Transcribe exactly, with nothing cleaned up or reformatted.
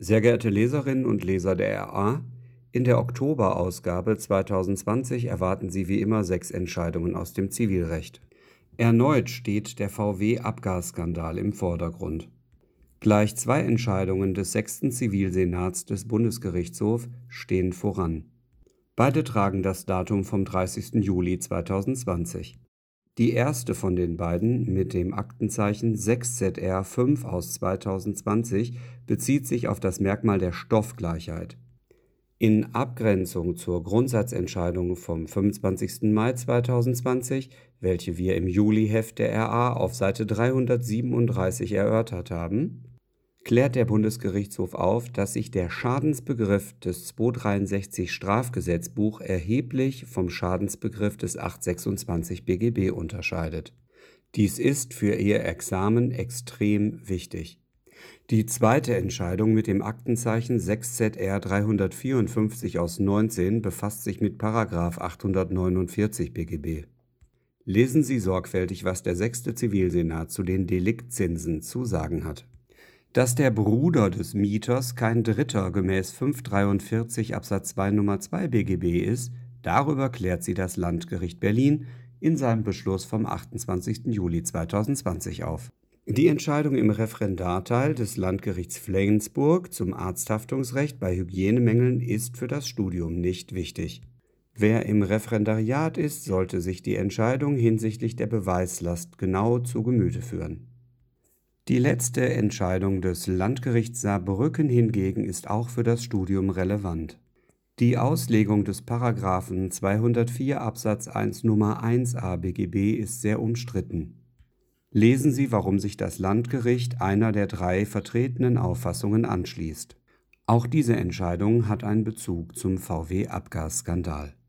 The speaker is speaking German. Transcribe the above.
Sehr geehrte Leserinnen und Leser der R A, in der Oktoberausgabe zweitausendzwanzig erwarten Sie wie immer sechs Entscheidungen aus dem Zivilrecht. Erneut steht der V W-Abgasskandal im Vordergrund. Gleich zwei Entscheidungen des sechsten Zivilsenats des Bundesgerichtshofs stehen voran. Beide tragen das Datum vom dreißigsten Juli zweitausendzwanzig. Die erste von den beiden mit dem Aktenzeichen sechs Z R fünf aus zweitausendzwanzig bezieht sich auf das Merkmal der Stoffgleichheit. In Abgrenzung zur Grundsatzentscheidung vom fünfundzwanzigsten Mai zweitausendzwanzig, welche wir im Juliheft der R A auf Seite dreihundertsiebenunddreißig erörtert haben, klärt der Bundesgerichtshof auf, dass sich der Schadensbegriff des zweihundertdreiundsechzig Strafgesetzbuch erheblich vom Schadensbegriff des achthundertsechsundzwanzig B G B unterscheidet. Dies ist für Ihr Examen extrem wichtig. Die zweite Entscheidung mit dem Aktenzeichen sechs Z R dreihundertvierundfünfzig aus neunzehn befasst sich mit Paragraph achthundertneunundvierzig B G B. Lesen Sie sorgfältig, was der sechste Zivilsenat zu den Deliktzinsen zu sagen hat. Dass der Bruder des Mieters kein Dritter gemäß fünfhundertdreiundvierzig Absatz zwei Nummer zwei B G B ist, darüber klärt sie das Landgericht Berlin in seinem Beschluss vom achtundzwanzigsten Juli zweitausendzwanzig auf. Die Entscheidung im Referendarteil des Landgerichts Flensburg zum Arzthaftungsrecht bei Hygienemängeln ist für das Studium nicht wichtig. Wer im Referendariat ist, sollte sich die Entscheidung hinsichtlich der Beweislast genau zu Gemüte führen. Die letzte Entscheidung des Landgerichts Saarbrücken hingegen ist auch für das Studium relevant. Die Auslegung des Paragraphen zweihundertvier Absatz eins Nummer eins a B G B ist sehr umstritten. Lesen Sie, warum sich das Landgericht einer der drei vertretenen Auffassungen anschließt. Auch diese Entscheidung hat einen Bezug zum V W-Abgasskandal.